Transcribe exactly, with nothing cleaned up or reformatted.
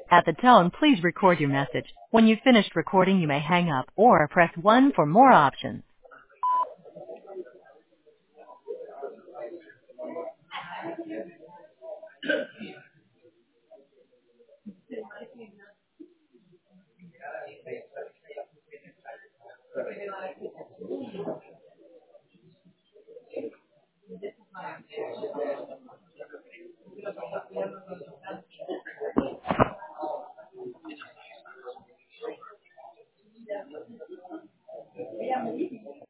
At the tone, please record your message. When you've finished recording, you may hang up or press one for more options.